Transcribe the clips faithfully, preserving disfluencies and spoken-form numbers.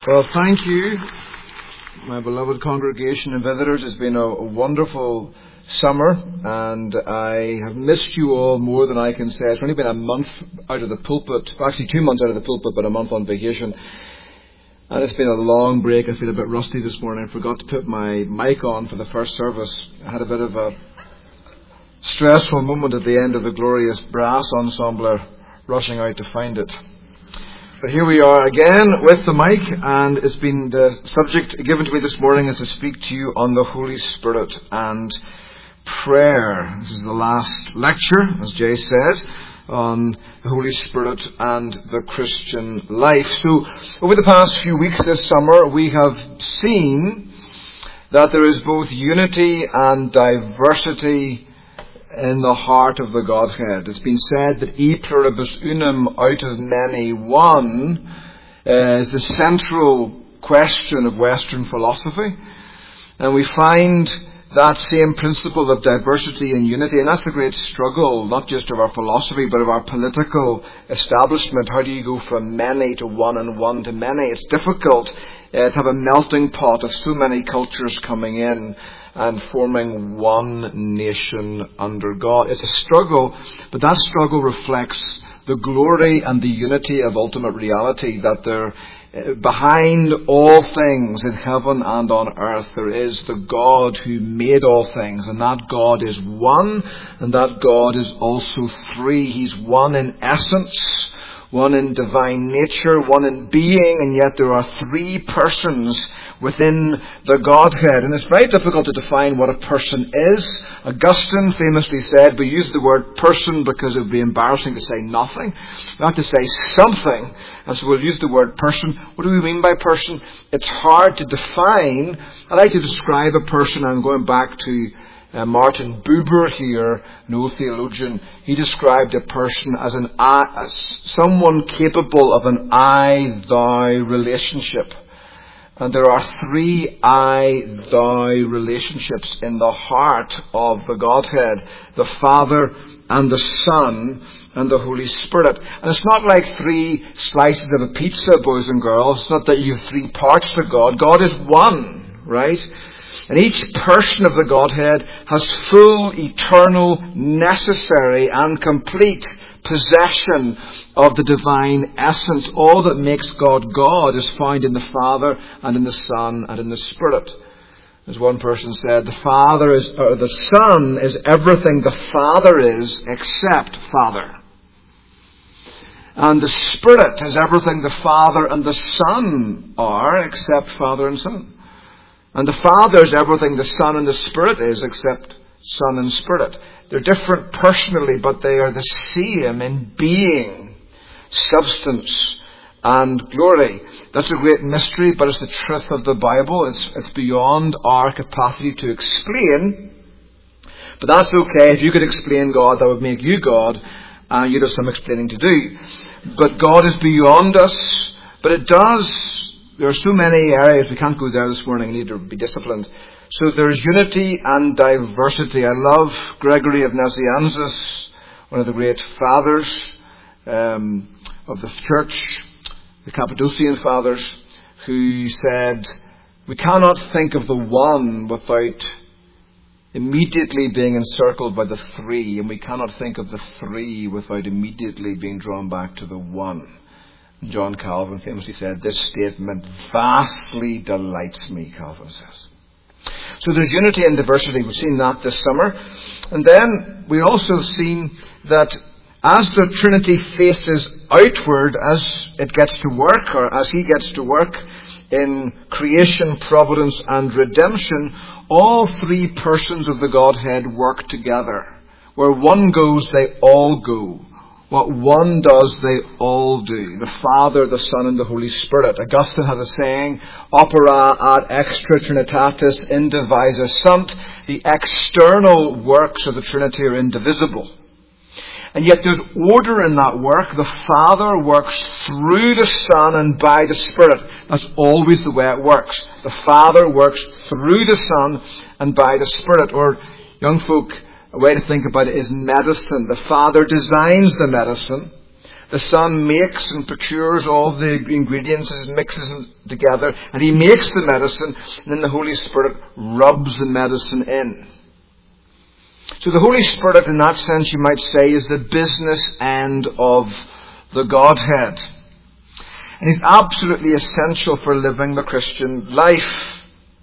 Well, thank you, my beloved congregation and visitors. It's been a, a wonderful summer, and I have missed you all more than I can say. It's only been a month out of the pulpit, actually two months out of the pulpit, but a month on vacation. And it's been a long break. I feel a bit rusty this morning. I forgot to put my mic on for the first service. I had a bit of a stressful moment at the end of the glorious brass ensemble rushing out to find it. But here we are again with the mic, and it's been the subject given to me this morning is to speak to you on the Holy Spirit and prayer. This is the last lecture, as Jay said, on the Holy Spirit and the Christian life. So, over the past few weeks this summer, we have seen that there is both unity and diversity in the heart of the Godhead. It's been said that e pluribus unum, out of many one, uh, is the central question of Western philosophy. And we find that same principle of diversity and unity, and that's the great struggle, not just of our philosophy, but of our political establishment. How do you go from many to one and one to many? It's difficult uh, to have a melting pot of so many cultures coming in and forming one nation under God. It's a struggle, but that struggle reflects the glory and the unity of ultimate reality, that there, uh, behind all things in heaven and on earth, there is the God who made all things, and that God is one, and that God is also three. He's one in essence, one in divine nature, one in being, and yet there are three persons within the Godhead. And it's very difficult to define what a person is. Augustine famously said, we use the word person because it would be embarrassing to say nothing. We have to say something, and so we'll use the word person. What do we mean by person? It's hard to define. I like to describe a person, I'm going back to Uh, Martin Buber here, an old theologian. He described a person as an I, as someone capable of an I-thou relationship. And there are three I-thou relationships in the heart of the Godhead: the Father and the Son and the Holy Spirit. And it's not like three slices of a pizza, boys and girls. It's not that you have three parts to God. God is one, right? And each person of the Godhead has full, eternal, necessary and complete possession of the divine essence. All that makes God God is found in the Father and in the Son and in the Spirit. As one person said, the Father is, or the Son is everything the Father is except Father. And the Spirit is everything the Father and the Son are except Father and Son. And the Father is everything the Son and the Spirit is except Son and Spirit. They're different personally, but they are the same in being, substance, and glory. That's a great mystery, but it's the truth of the Bible. It's, it's beyond our capacity to explain. But that's okay. If you could explain God, that would make you God, and you'd have some explaining to do. But God is beyond us, but it does. There are so many areas, we can't go there this morning, we need to be disciplined. So there's unity and diversity. I love Gregory of Nazianzus, one of the great fathers um, of the church, the Cappadocian fathers, who said, we cannot think of the one without immediately being encircled by the three, and we cannot think of the three without immediately being drawn back to the one. John Calvin famously said, this statement vastly delights me, Calvin says. So there's unity and diversity. We've seen that this summer. And then we also have seen that as the Trinity faces outward, as it gets to work, or as he gets to work in creation, providence, and redemption, all three persons of the Godhead work together. Where one goes, they all go. What one does, they all do. The Father, the Son, and the Holy Spirit. Augustine had a saying, opera ad extra trinitatis indivisa sunt. The external works of the Trinity are indivisible. And yet there's order in that work. The Father works through the Son and by the Spirit. That's always the way it works. The Father works through the Son and by the Spirit. Or young folk, a way to think about it is medicine. The Father designs the medicine. The Son makes and procures all the ingredients and mixes them together, and He makes the medicine, and then the Holy Spirit rubs the medicine in. So the Holy Spirit, in that sense, you might say, is the business end of the Godhead. And He's absolutely essential for living the Christian life,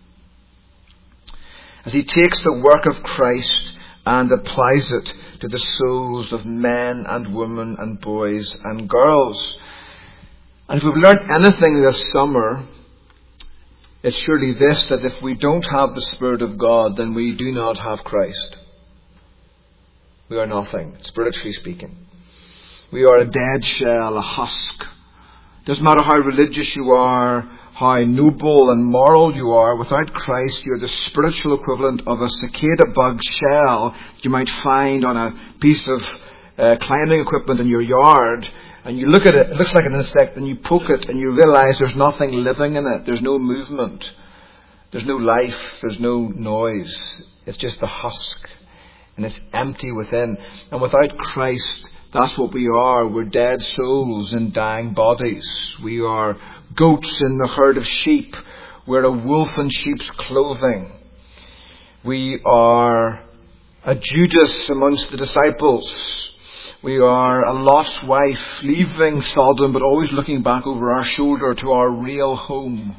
as He takes the work of Christ and applies it to the souls of men and women and boys and girls. And if we've learnt anything this summer, it's surely this, that if we don't have the Spirit of God, then we do not have Christ. We are nothing, spiritually speaking. We are a dead shell, a husk. Doesn't matter how religious you are, how noble and moral you are, without Christ you're the spiritual equivalent of a cicada bug shell you might find on a piece of uh, climbing equipment in your yard. And you look at it, it looks like an insect, and you poke it and you realize there's nothing living in it. There's no movement. There's no life. There's no noise. It's just a husk. And it's empty within. And without Christ, that's what we are. We're dead souls in dying bodies. We are goats in the herd of sheep. We're a wolf in sheep's clothing. We are a Judas amongst the disciples. We are a Lot's wife, leaving Sodom but always looking back over our shoulder to our real home.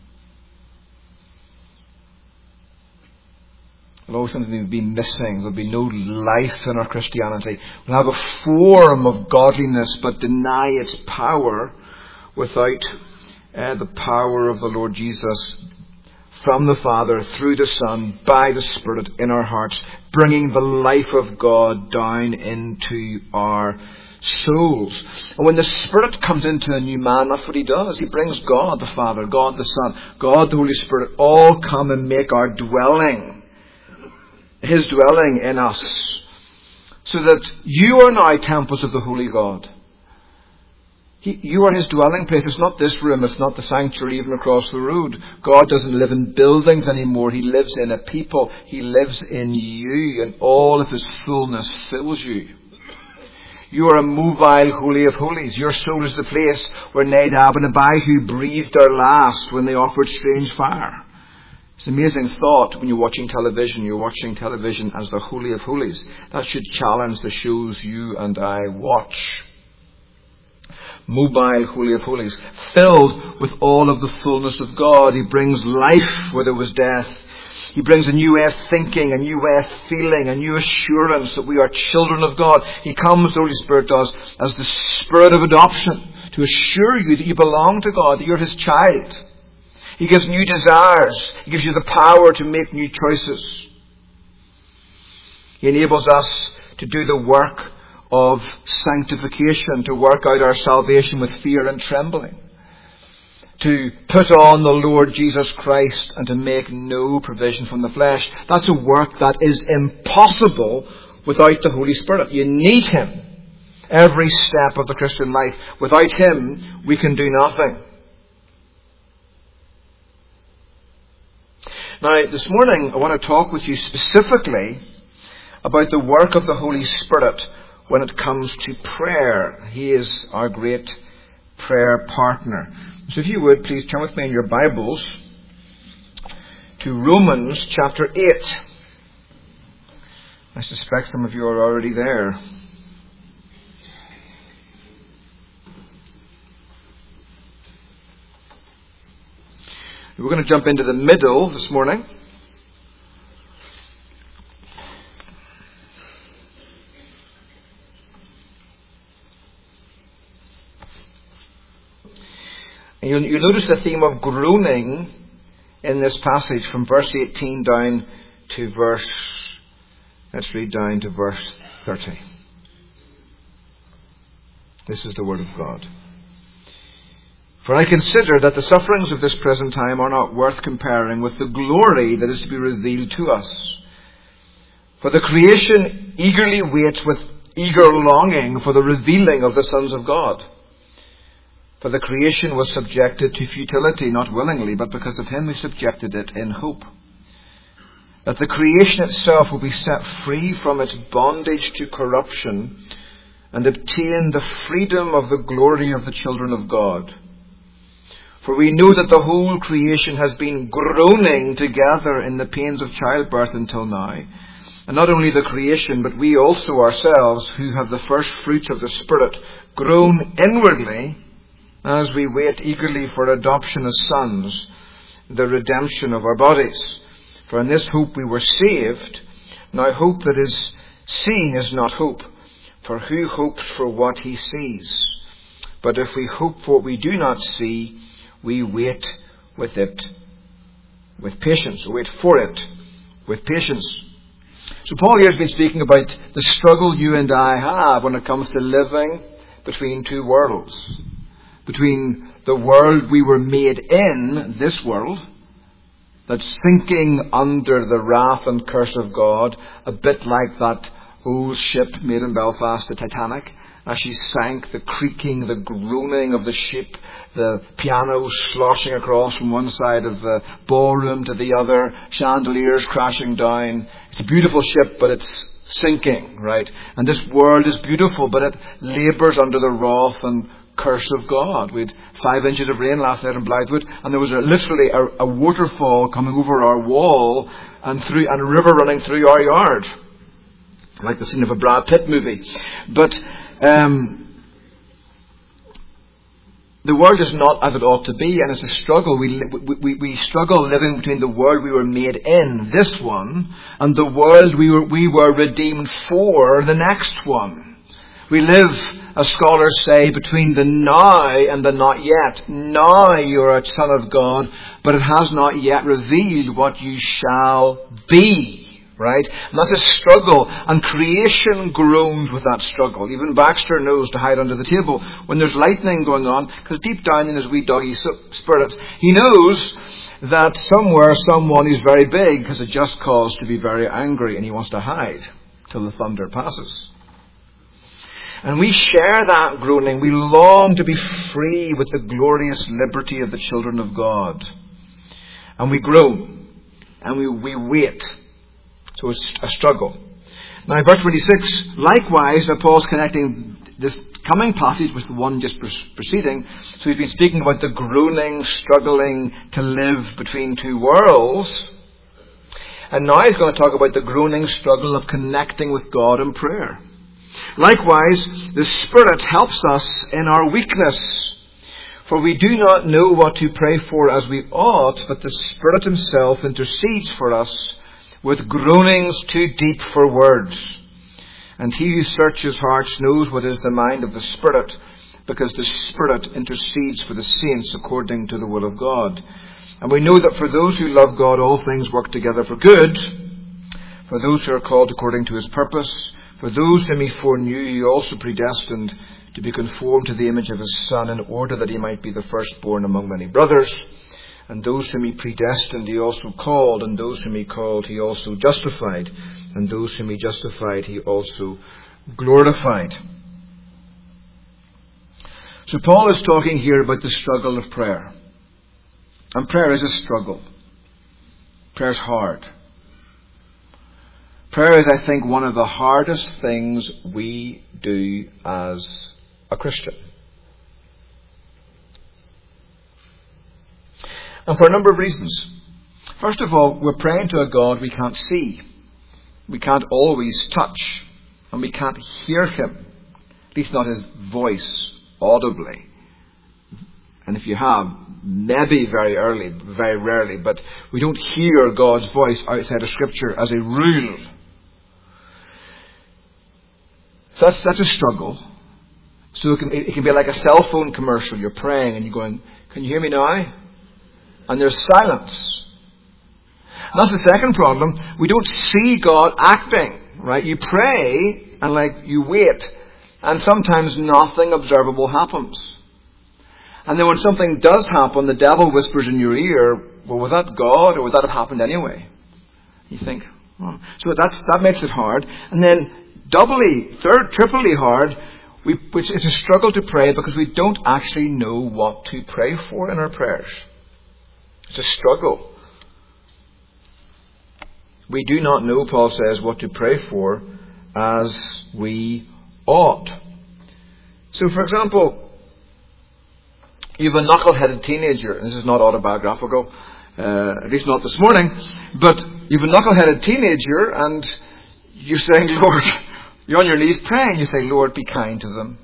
There'll always something to be missing. There'll be no life in our Christianity. We'll have a form of godliness but deny its power without uh, the power of the Lord Jesus from the Father, through the Son, by the Spirit in our hearts, bringing the life of God down into our souls. And when the Spirit comes into a new man, that's what He does. He brings God the Father, God the Son, God the Holy Spirit, all come and make our dwelling, His dwelling in us, so that you are now temples of the Holy God. He, you are His dwelling place. It's not this room, it's not the sanctuary even across the road. God doesn't live in buildings anymore. He lives in a people. He lives in you, and all of His fullness fills you. You are a mobile holy of holies. Your soul is the place where Nadab and Abihu breathed their last when they offered strange fire. It's an amazing thought when you're watching television. You're watching television as the Holy of Holies. That should challenge the shows you and I watch. Mobile Holy of Holies, filled with all of the fullness of God. He brings life where there was death. He brings a new way of thinking, a new way of feeling, a new assurance that we are children of God. He comes, the Holy Spirit does, as the Spirit of adoption to assure you that you belong to God, that you're His child. He gives new desires. He gives you the power to make new choices. He enables us to do the work of sanctification, to work out our salvation with fear and trembling, to put on the Lord Jesus Christ and to make no provision from the flesh. That's a work that is impossible without the Holy Spirit. You need Him every step of the Christian life. Without Him, we can do nothing. Now, this morning I want to talk with you specifically about the work of the Holy Spirit when it comes to prayer. He is our great prayer partner. So if you would, please turn with me in your Bibles to Romans chapter eight. I suspect some of you are already there. We're going to jump into the middle this morning. And you'll, you'll notice the theme of groaning in this passage from verse eighteen down to verse, let's read down to verse thirty. This is the Word of God. For I consider that the sufferings of this present time are not worth comparing with the glory that is to be revealed to us. For the creation eagerly waits with eager longing for the revealing of the sons of God. For the creation was subjected to futility, not willingly, but because of Him who subjected it in hope, that the creation itself will be set free from its bondage to corruption and obtain the freedom of the glory of the children of God. For we know that the whole creation has been groaning together in the pains of childbirth until now. And not only the creation, but we also ourselves, who have the first fruits of the Spirit, groan inwardly as we wait eagerly for adoption as sons, the redemption of our bodies. For in this hope we were saved. Now hope that is seen is not hope, for who hopes for what he sees? But if we hope for what we do not see, we wait with it, with patience, or wait for it, with patience. So Paul here has been speaking about the struggle you and I have when it comes to living between two worlds. Between the world we were made in, this world, that's sinking under the wrath and curse of God, a bit like that old ship made in Belfast, the Titanic. As she sank, the creaking, the groaning of the ship, the piano sloshing across from one side of the ballroom to the other, chandeliers crashing down. It's a beautiful ship, but it's sinking, right? And this world is beautiful, but it labours under the wrath and curse of God. We had five inches of rain last night in Blythewood, and there was a, literally a, a waterfall coming over our wall and through, and a river running through our yard, like the scene of a Brad Pitt movie. But Um, the world is not as it ought to be, and it's a struggle. We, we, we struggle living between the world we were made in, this one, and the world we were, we were redeemed for, the next one. We live, as scholars say, between the now and the not yet. Now you're a son of God, but it has not yet revealed what you shall be. Right? And that's a struggle. And creation groans with that struggle. Even Baxter knows to hide under the table when there's lightning going on, because deep down in his wee doggy spirit, he knows that somewhere someone is very big has a just cause to be very angry, and he wants to hide till the thunder passes. And we share that groaning. We long to be free with the glorious liberty of the children of God. And we groan. And we, we wait. So it's a struggle. Now, verse twenty-six, likewise, now Paul's connecting this coming passage with the one just preceding. So he's been speaking about the groaning, struggling to live between two worlds. And now he's going to talk about the groaning struggle of connecting with God in prayer. Likewise, the Spirit helps us in our weakness. For we do not know what to pray for as we ought, but the Spirit himself intercedes for us with groanings too deep for words. And he who searches hearts knows what is the mind of the Spirit, because the Spirit intercedes for the saints according to the will of God. And we know that for those who love God, all things work together for good, for those who are called according to his purpose. For those whom he foreknew, he also predestined to be conformed to the image of his Son, in order that he might be the firstborn among many brothers. And those whom he predestined, he also called. And those whom he called, he also justified. And those whom he justified, he also glorified. So Paul is talking here about the struggle of prayer. And prayer is a struggle. Prayer is hard. Prayer is, I think, one of the hardest things we do as a Christian. And for a number of reasons. First of all, we're praying to a God we can't see. We can't always touch. And we can't hear him. At least not his voice audibly. And if you have, maybe very early, very rarely, but we don't hear God's voice outside of Scripture as a rule. So that's, that's a struggle. So it can, it can be like a cell phone commercial. You're praying and you're going, can you hear me now? And there's silence. And that's the second problem. We don't see God acting, right? You pray and like you wait, and sometimes nothing observable happens. And then when something does happen, the devil whispers in your ear, well, was that God, or would that have happened anyway? You think, oh. So that's, that makes it hard. And then doubly, third, triply hard, we, which is a struggle to pray because we don't actually know what to pray for in our prayers. It's a struggle. We do not know, Paul says, what to pray for as we ought. So, for example, you have a knuckle-headed teenager, and this is not autobiographical, uh, at least not this morning, but you have a knuckle-headed teenager, and you're saying, Lord, you're on your knees praying, you say, Lord, be kind to them.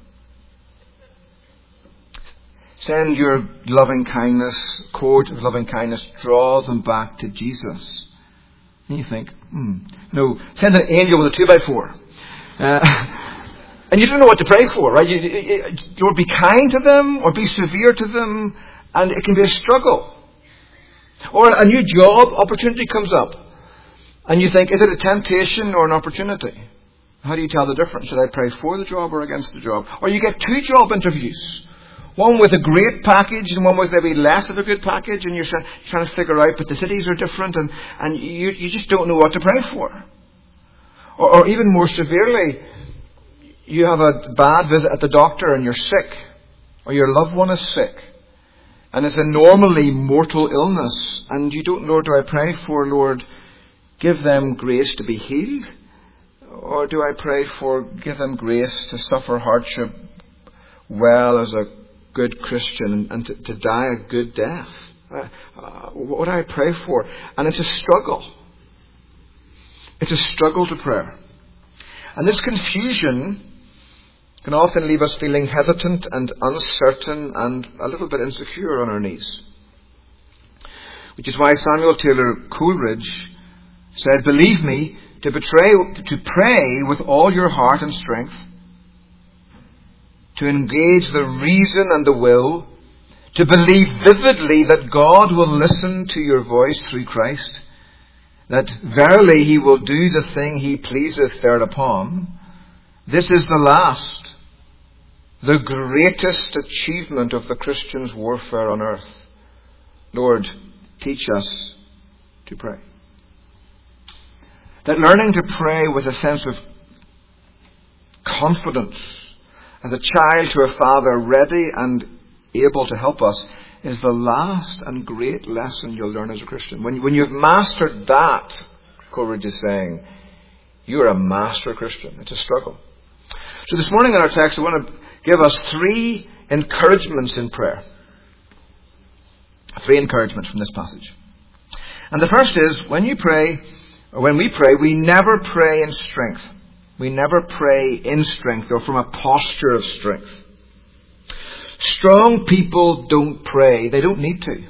Send your loving kindness, cord of loving kindness, draw them back to Jesus. And you think, hmm, no, send an angel with a two by four. Uh, and you don't know what to pray for, right? You, you, Lord, be kind to them or be severe to them, and it can be a struggle. Or a new job opportunity comes up, and you think, is it a temptation or an opportunity? How do you tell the difference? Should I pray for the job or against the job? Or you get two job interviews. One with a great package and one with maybe less of a good package, and you're trying to figure out, but the cities are different, and, and you, you just don't know what to pray for. Or, or even more severely, you have a bad visit at the doctor and you're sick, or your loved one is sick, and it's a normally mortal illness, and you don't know, do I pray for, Lord, give them grace to be healed? Or do I pray for, give them grace to suffer hardship well as a good Christian and to, to die a good death? Uh, uh, what do I pray for? And it's a struggle. It's a struggle to prayer. And this confusion can often leave us feeling hesitant and uncertain and a little bit insecure on our knees. Which is why Samuel Taylor Coleridge said, believe me, to betray, to pray with all your heart and strength, to engage the reason and the will, to believe vividly that God will listen to your voice through Christ, that verily he will do the thing he pleaseth thereupon. This is the last, the greatest achievement of the Christian's warfare on earth. Lord, teach us to pray. That learning to pray with a sense of confidence, as a child to a father ready and able to help us, is the last and great lesson you'll learn as a Christian. When, when you've mastered that, Coleridge is saying, you're a master Christian. It's a struggle. So this morning in our text, I want to give us three encouragements in prayer. Three encouragements from this passage. And the first is, when you pray, or when we pray, we never pray in strength. We never pray in strength or from a posture of strength. Strong people don't pray. They don't need to.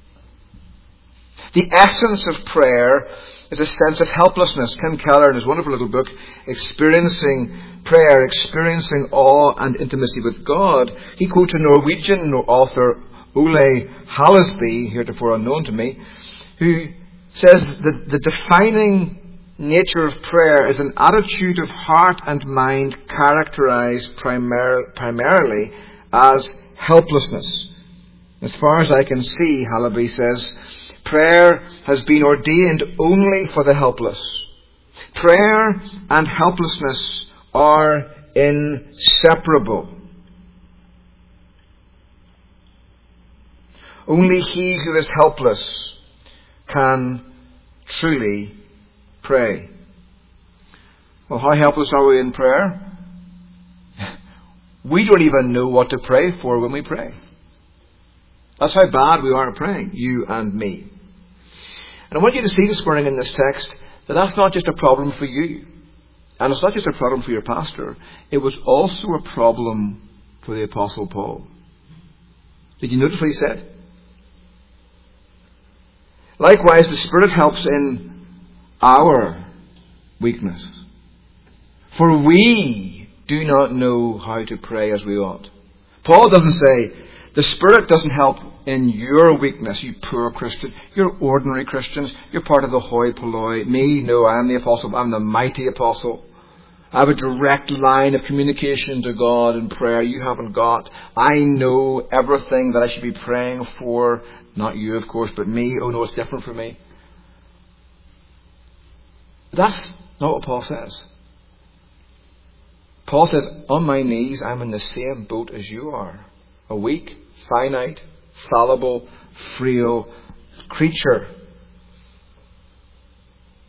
The essence of prayer is a sense of helplessness. Ken Keller, in his wonderful little book, Experiencing Prayer, Experiencing Awe and Intimacy with God, he quotes a Norwegian author, Ole Hallesby, heretofore unknown to me, who says that the defining nature of prayer is an attitude of heart and mind characterized primar- primarily as helplessness. As far as I can see, Hallesby says, prayer has been ordained only for the helpless. Prayer and helplessness are inseparable. Only he who is helpless can truly pray. Well, how helpless are we in prayer? We don't even know what to pray for when we pray. That's how bad we are at praying, you and me. And I want you to see this morning in this text that that's not just a problem for you. And it's not just a problem for your pastor. It was also a problem for the Apostle Paul. Did you notice what he said? Likewise, the Spirit helps in our weakness. For we do not know how to pray as we ought. Paul doesn't say, the Spirit doesn't help in your weakness, you poor Christian. You're ordinary Christians. You're part of the hoi polloi. Me, no, I am the apostle. I'm the mighty apostle. I have a direct line of communication to God in prayer you haven't got. I know everything that I should be praying for. Not you, of course, but me. Oh no, it's different for me. That's not what Paul says. Paul says, on my knees, I'm in the same boat as you are. A weak, finite, fallible, frail creature.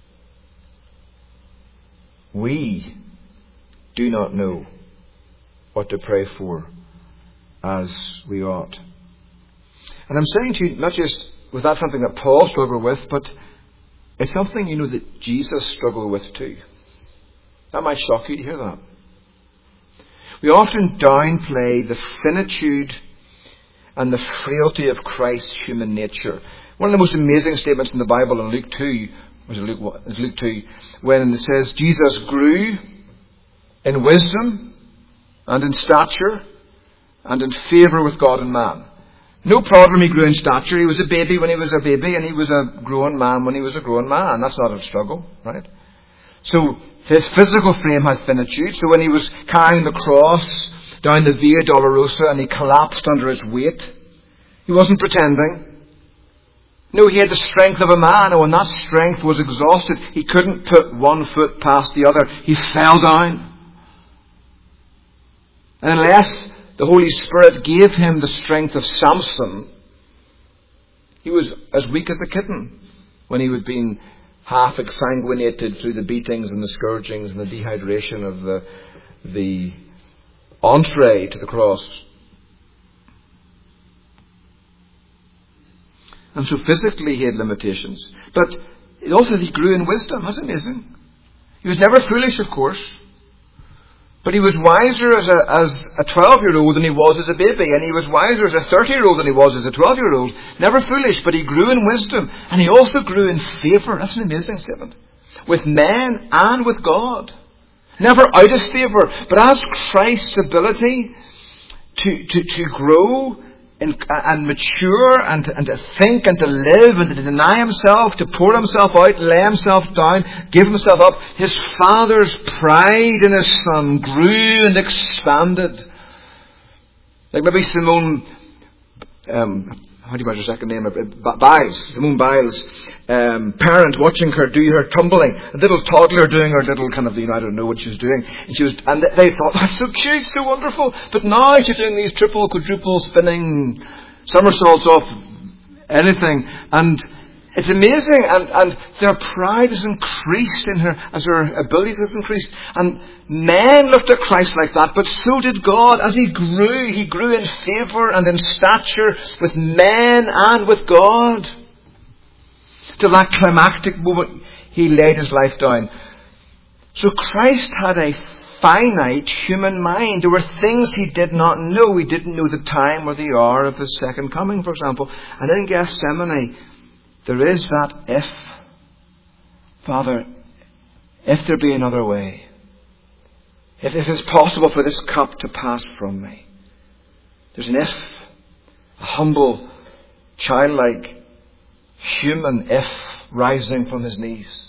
We do not know what to pray for as we ought. And I'm saying to you, not just was that something that Paul struggled with, but it's something, you know, that Jesus struggled with too. That might shock you to hear that. We often downplay the finitude and the frailty of Christ's human nature. One of the most amazing statements in the Bible in Luke two, was it Luke what? It's Luke two, when it says Jesus grew in wisdom and in stature and in favour with God and man. No problem, he grew in stature. He was a baby when he was a baby, and he was a grown man when he was a grown man. That's not a struggle, right? So his physical frame had finitude. So when he was carrying the cross down the Via Dolorosa and he collapsed under its weight, he wasn't pretending. No, he had the strength of a man, and when that strength was exhausted, he couldn't put one foot past the other. He fell down. And unless the Holy Spirit gave him the strength of Samson, he was as weak as a kitten when he had been half exsanguinated through the beatings and the scourgings and the dehydration of the, the entree to the cross. And so physically he had limitations. But it also he grew in wisdom. That's amazing. He was never foolish, of course. But he was wiser as a, as a twelve-year-old than he was as a baby. And he was wiser as a thirty-year-old than he was as a twelve-year-old. Never foolish, but he grew in wisdom. And he also grew in favour. That's an amazing statement. With men and with God. Never out of favour. But as Christ's ability to, to, to grow and, and mature and to, and to think and to live and to deny himself, to pour himself out, lay himself down, give himself up. His Father's pride in his Son grew and expanded. Like maybe Simone, um, how do you pronounce her second name? Biles, Simone Biles, um, parent watching her do her tumbling, a little toddler doing her little kind of, you know, I don't know what she was doing. And she was, and they thought, that's so cute, so wonderful. But now she's doing these triple, quadruple spinning somersaults off anything. And it's amazing. And, and their pride has increased in her as her abilities has increased. And men looked at Christ like that, but so did God. As he grew, he grew in favour and in stature with men and with God. Till that climactic moment, he laid his life down. So Christ had a finite human mind. There were things he did not know. He didn't know the time or the hour of his second coming, for example. And in Gethsemane, there is that if. Father, if there be another way, if it is possible for this cup to pass from me. There's an if. A humble, childlike, human if rising from his knees.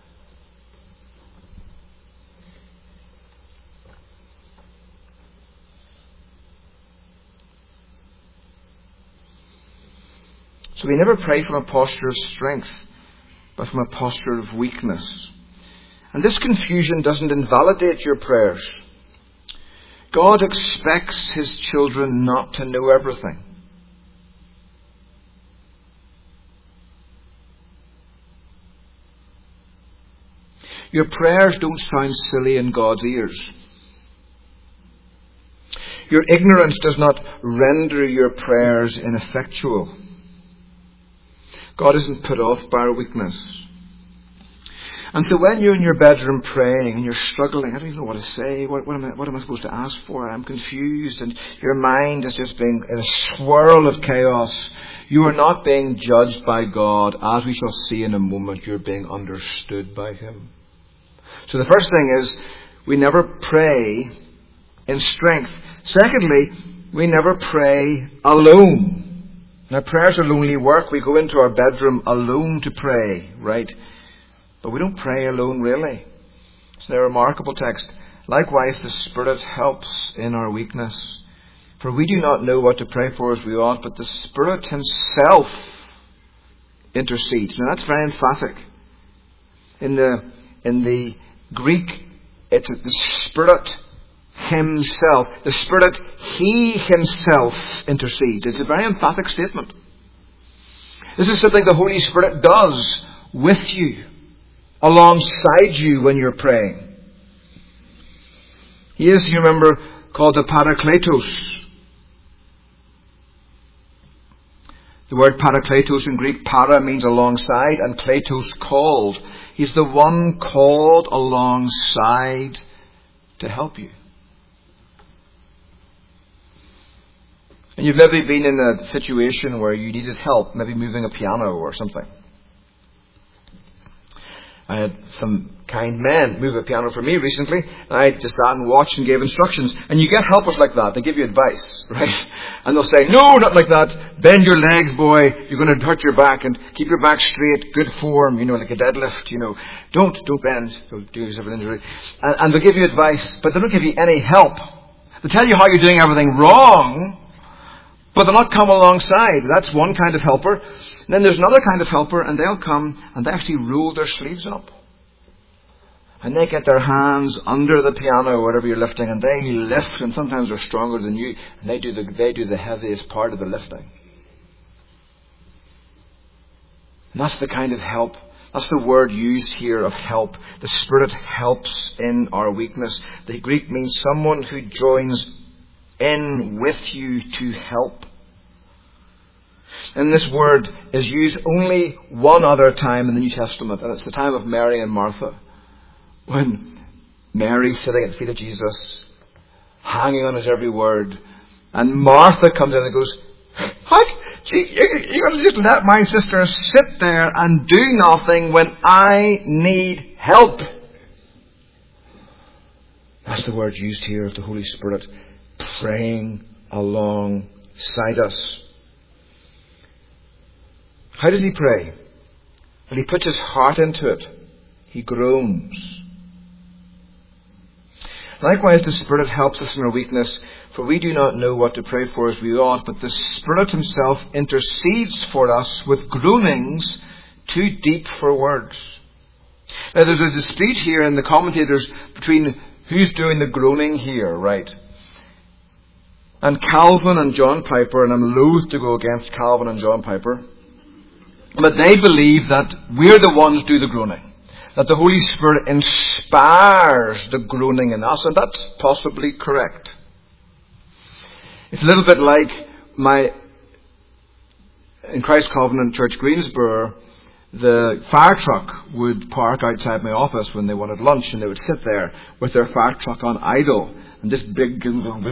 So we never pray from a posture of strength, but from a posture of weakness. And this confusion doesn't invalidate your prayers. God expects his children not to know everything. Your prayers don't sound silly in God's ears. Your ignorance does not render your prayers ineffectual. God isn't put off by our weakness. And so when you're in your bedroom praying and you're struggling, I don't even know what to say, what, what, am I, what am I supposed to ask for? I'm confused, and your mind is just being in a swirl of chaos. You are not being judged by God. As we shall see in a moment, you're being understood by him. So the first thing is, we never pray in strength. Secondly, we never pray alone. Now, prayers are lonely work. We go into our bedroom alone to pray, right? But we don't pray alone, really. It's a remarkable text. Likewise, the Spirit helps in our weakness. For we do not know what to pray for as we ought, but the Spirit himself intercedes. Now, that's very emphatic. In the, in the Greek, it's the Spirit himself. The Spirit, he himself intercedes. It's a very emphatic statement. This is something the Holy Spirit does with you, alongside you when you're praying. He is, you remember, called the Parakletos. The word Parakletos in Greek, para means alongside, and kletos called. He's the one called alongside to help you. And you've maybe been in a situation where you needed help, maybe moving a piano or something. I had some kind men move a piano for me recently, and I just sat and watched and gave instructions. And you get helpers like that. They give you advice, right? And they'll say, no, not like that. Bend your legs, boy. You're going to hurt your back. And keep your back straight. Good form, you know, like a deadlift, you know. Don't, don't bend. Don't do yourself an injury. And, and they'll give you advice, but they don't give you any help. They'll tell you how you're doing everything wrong, but they'll not come alongside. That's one kind of helper. And then there's another kind of helper, and they'll come and they actually roll their sleeves up. And they get their hands under the piano or whatever you're lifting, and they lift, and sometimes they're stronger than you, and they do the, they do the heaviest part of the lifting. And that's the kind of help. That's the word used here of help. The Spirit helps in our weakness. The Greek means someone who joins in with you to help. And this word is used only one other time in the New Testament, and it's the time of Mary and Martha. When Mary's sitting at the feet of Jesus, hanging on his every word, and Martha comes in and goes, how, you're going to just let my sister sit there and do nothing when I need help? That's the word used here of the Holy Spirit praying alongside us. How does he pray? Well, he puts his heart into it. He groans. Likewise, the Spirit helps us in our weakness, for we do not know what to pray for as we ought, but the Spirit himself intercedes for us with groanings too deep for words. Now, there's a dispute here in the commentators between who's doing the groaning here, right? And Calvin and John Piper, and I'm loath to go against Calvin and John Piper, but they believe that we're the ones who do the groaning. That the Holy Spirit inspires the groaning in us, and that's possibly correct. It's a little bit like my, in Christ Covenant Church Greensboro, the fire truck would park outside my office when they wanted lunch, and they would sit there with their fire truck on idle, and this big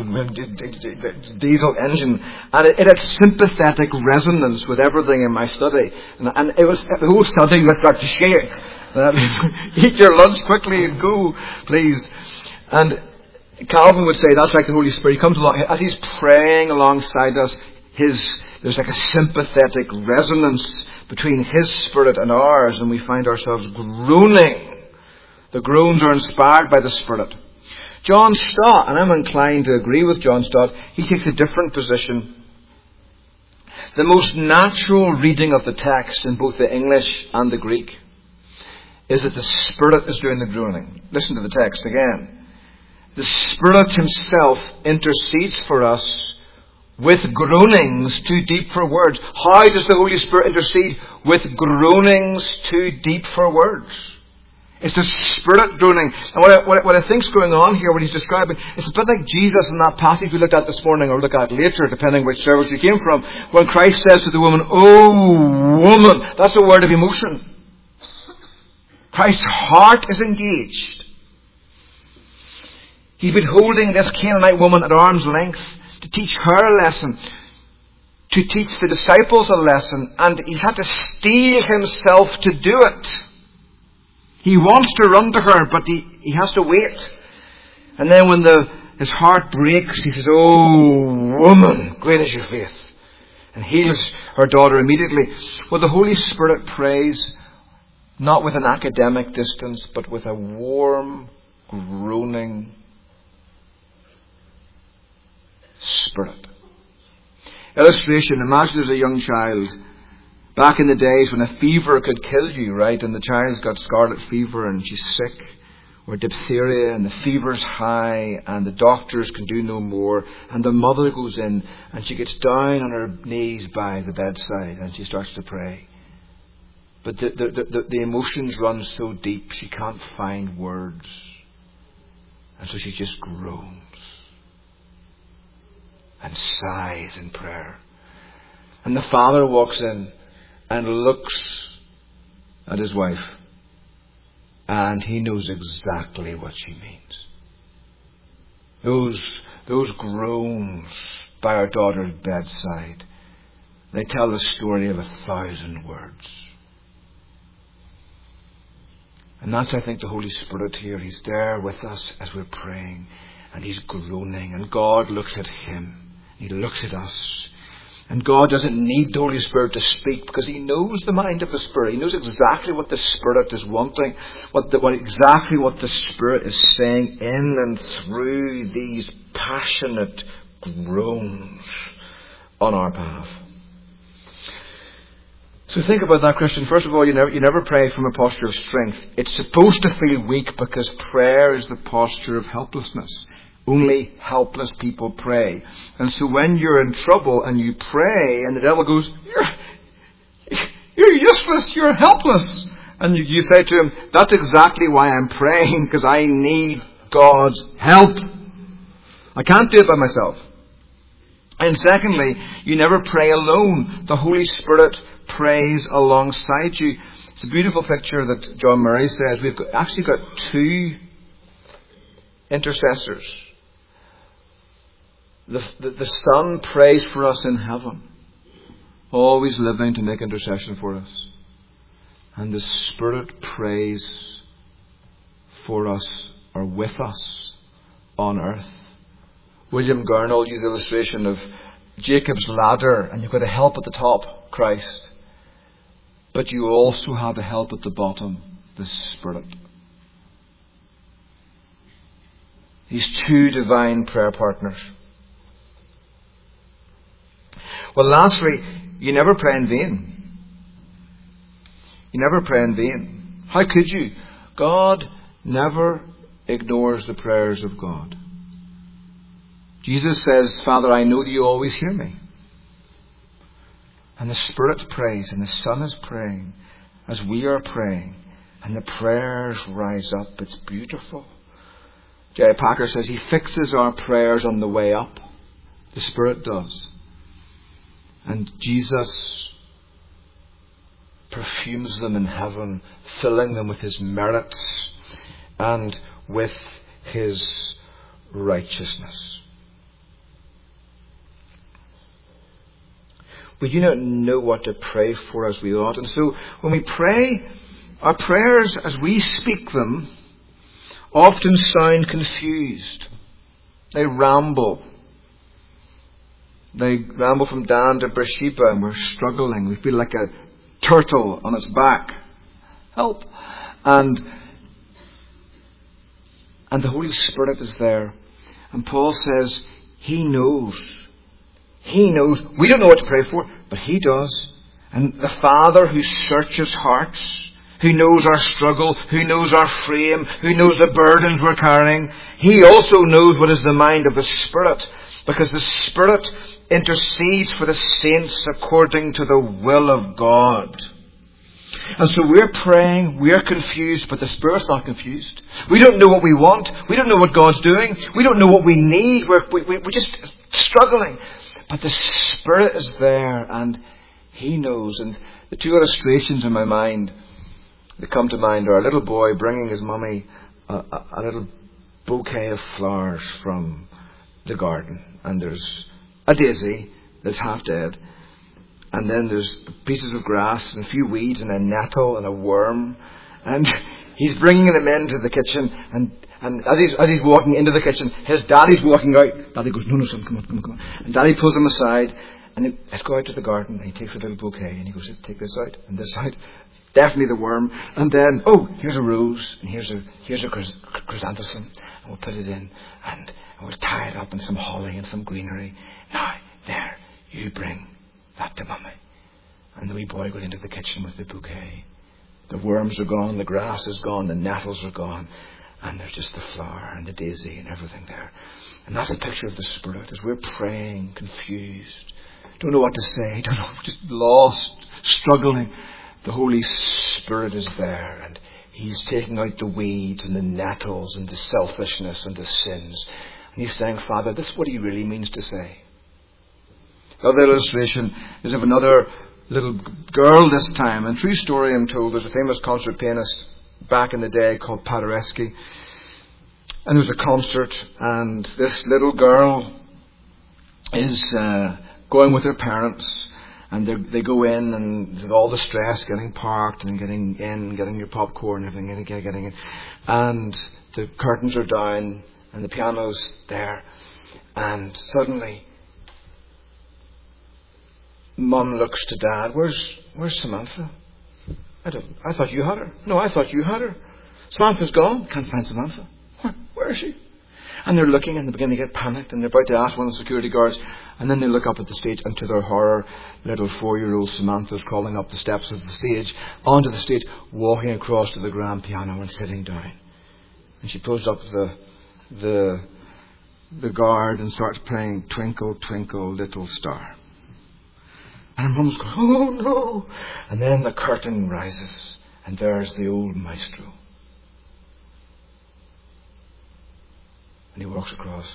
diesel engine, and it, it had sympathetic resonance with everything in my study, and, and it was the whole study would start to shake. Eat your lunch quickly and go, please. And Calvin would say that's like the Holy Spirit. He comes along, as he's praying alongside us, his there's like a sympathetic resonance between his Spirit and ours, and we find ourselves groaning. The groans are inspired by the Spirit. John Stott, and I'm inclined to agree with John Stott, he takes a different position. The most natural reading of the text in both the English and the Greek is that the Spirit is doing the groaning. Listen to the text again. The Spirit himself intercedes for us with groanings too deep for words. How does the Holy Spirit intercede? With groanings too deep for words. It's the Spirit groaning. And what I, what, I, what I think is going on here, what he's describing, it's a bit like Jesus in that passage we looked at this morning, or look at later, depending which service you came from, when Christ says to the woman, "Oh, woman," that's a word of emotion. Christ's heart is engaged. He's been holding this Canaanite woman at arm's length to teach her a lesson, to teach the disciples a lesson, and he's had to steel himself to do it. He wants to run to her, but he, he has to wait. And then when the, his heart breaks, he says, "Oh, woman, great is your faith," and heals her daughter immediately. Well, the Holy Spirit prays not with an academic distance, but with a warm, groaning Spirit. Illustration, imagine there's a young child. Back in the days when a fever could kill you, right? And the child's got scarlet fever and she's sick. Or diphtheria and the fever's high and the doctors can do no more. And the mother goes in and she gets down on her knees by the bedside and she starts to pray. But the, the, the, the emotions run so deep she can't find words. And so she just groans. and sighs in prayer. And the father walks in and looks at his wife, and he knows exactly what she means. Those, those groans by our daughter's bedside, they tell the story of a thousand words. And that's, I think, the Holy Spirit here. He's there with us as we're praying, and he's groaning, and God looks at him. He looks at us. And God doesn't need the Holy Spirit to speak, because he knows the mind of the Spirit. He knows exactly what the Spirit is wanting, what, the, what exactly what the Spirit is saying in and through these passionate groans on our behalf. So think about that, Christian. First of all, you never, you never pray from a posture of strength. It's supposed to feel weak, because prayer is the posture of helplessness. Only helpless people pray. And so when you're in trouble and you pray, and the devil goes, you're, you're useless, you're helpless. And you, you say to him, that's exactly why I'm praying, because I need God's help. I can't do it by myself. And secondly, you never pray alone. The Holy Spirit prays alongside you. It's a beautiful picture that John Murray says. We've got, actually got two intercessors. The, the, the Son prays for us in heaven, always living to make intercession for us. And the Spirit prays for us, or with us, on earth. William Gurnall used the illustration of Jacob's ladder, and you've got a help at the top, Christ. But you also have a help at the bottom, the Spirit. These two divine prayer partners. Well, lastly, you never pray in vain. You never pray in vain. How could you? God never ignores the prayers of God. Jesus says, Father, I know that you always hear me. And the Spirit prays, and the Son is praying as we are praying, and the prayers rise up. It's beautiful. J. Packer says he fixes our prayers on the way up. The Spirit does. And Jesus perfumes them in heaven, filling them with his merits and with his righteousness. We do not know what to pray for as we ought. And so when we pray, our prayers as we speak them often sound confused. They ramble. They ramble from Dan to Beersheba, and we're struggling. We feel like a turtle on its back. Help. And, and the Holy Spirit is there. And Paul says he knows. He knows. We don't know what to pray for, but he does. And the Father who searches hearts, who knows our struggle, who knows our frame, who knows the burdens we're carrying, he also knows what is the mind of the Spirit, because the Spirit intercedes for the saints according to the will of God. And so we're praying, we're confused, but the Spirit's not confused. We don't know what we want. We don't know what God's doing. We don't know what we need. We're, we, we're just struggling. But the Spirit is there, and he knows. And the two illustrations in my mind that come to mind are a little boy bringing his mummy a, a, a little bouquet of flowers from the garden. And there's a daisy that's half dead. And then there's pieces of grass and a few weeds and a nettle and a worm. And he's bringing them into the kitchen. And, and as he's as he's walking into the kitchen, his daddy's walking out. Daddy goes, no, no, son, come on, come on, come on. And Daddy pulls him aside. And he, let's go out to the garden. And he takes a little bouquet. And he goes, take this out and this out. Definitely the worm. And then, oh, here's a rose. And here's a here's a chrysanthemum. And we'll put it in. And we'll tie it up in some holly and some greenery. Now, there, you bring that to Mummy. And the wee boy goes into the kitchen with the bouquet. The worms are gone, the grass is gone, the nettles are gone, and there's just the flower and the daisy and everything there. And that's a picture of the Spirit as we're praying, confused, don't know what to say, don't know, just lost, struggling. The Holy Spirit is there, and he's taking out the weeds and the nettles and the selfishness and the sins. And he's saying, Father, this is what he really means to say. The other illustration is of another little girl this time. And true story, I'm told, there's a famous concert pianist back in the day called Paderewski. And there was a concert, and this little girl is uh, going with her parents, and they go in, and there's all the stress, getting parked and getting in, getting your popcorn and everything, getting, getting in. And the curtains are down, and the piano's there, and suddenly Mum looks to Dad. Where's where's Samantha? I don't. I thought you had her. No, I thought you had her. Samantha's gone. Can't find Samantha. Where, where is she? And they're looking, and they begin to get panicked, and they're about to ask one of the security guards, and then they look up at the stage, and to their horror, little four-year-old Samantha's crawling up the steps of the stage, onto the stage, walking across to the grand piano and sitting down. And she pulls up the the the guard and starts playing Twinkle, Twinkle, Little Star. And Mum's going, oh no! And then the curtain rises, and there's the old maestro. And he walks across.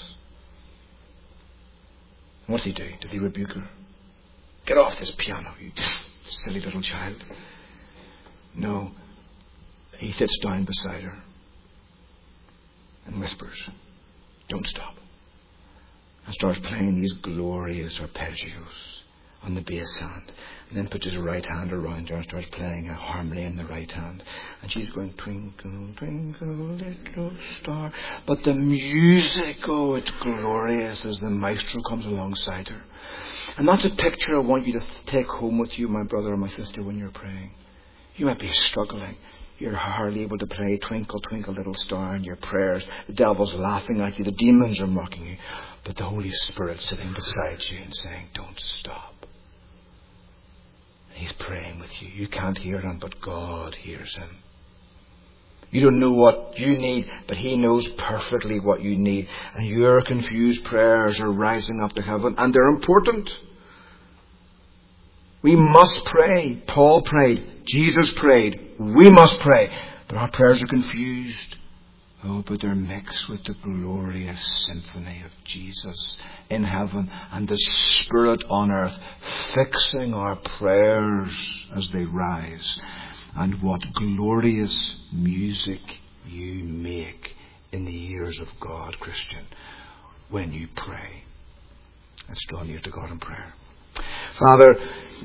And what does he do? Does he rebuke her? Get off this piano, you silly little child. No. He sits down beside her and whispers, don't stop. And starts playing these glorious arpeggios on the bass hand, and then puts his right hand around her and starts playing a harmony in the right hand, and she's going twinkle, twinkle, little star. But the music, oh, it's glorious as the maestro comes alongside her. And that's a picture I want you to take home with you, my brother or my sister, when you're praying. You might be struggling. You're hardly able to pray Twinkle, Twinkle, Little Star in your prayers. The devil's laughing at you. The demons are mocking you. But the Holy Spirit's sitting beside you and saying, don't stop. He's praying with you. You can't hear him, but God hears him. You don't know what you need, but he knows perfectly what you need. And your confused prayers are rising up to heaven, and they're important. We must pray. Paul prayed. Jesus prayed. We must pray. But our prayers are confused. Oh, but they're mixed with the glorious symphony of Jesus in heaven and the Spirit on earth, fixing our prayers as they rise. And what glorious music you make in the ears of God, Christian, when you pray. Let's draw near to God in prayer. Father,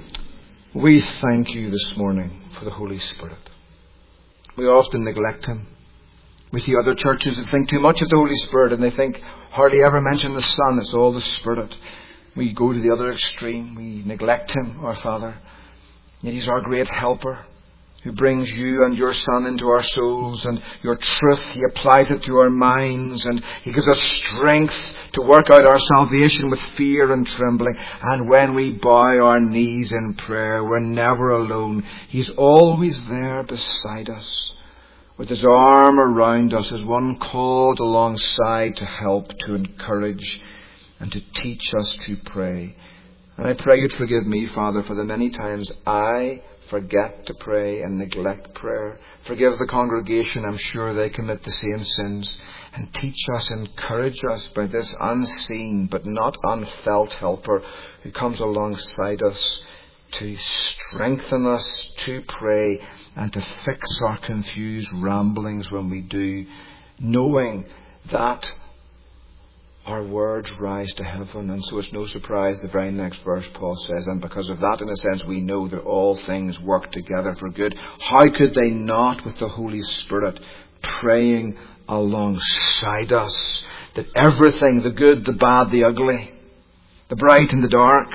we thank you this morning for the Holy Spirit. We often neglect him. We see other churches that think too much of the Holy Spirit, and they think hardly ever mention the Son. It's all the Spirit. We go to the other extreme. We neglect him, our Father. Yet he's our great helper, who brings you and your Son into our souls, and your truth, he applies it to our minds, and he gives us strength to work out our salvation with fear and trembling. And when we bow our knees in prayer, we're never alone. He's always there beside us, with his arm around us as one called alongside to help, to encourage, and to teach us to pray. And I pray you'd forgive me, Father, for the many times I forget to pray and neglect prayer. Forgive the congregation. I'm sure they commit the same sins. And teach us, encourage us by this unseen but not unfelt helper who comes alongside us to strengthen us to pray and to fix our confused ramblings when we do, knowing that our words rise to heaven. And so it's no surprise the very next verse Paul says, and because of that, in a sense, we know that all things work together for good. How could they not, with the Holy Spirit praying alongside us, that everything, the good, the bad, the ugly, the bright and the dark,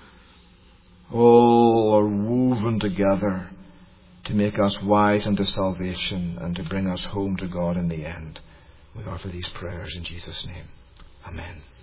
all are woven together to make us white unto salvation and to bring us home to God in the end. We offer these prayers in Jesus' name. Amen.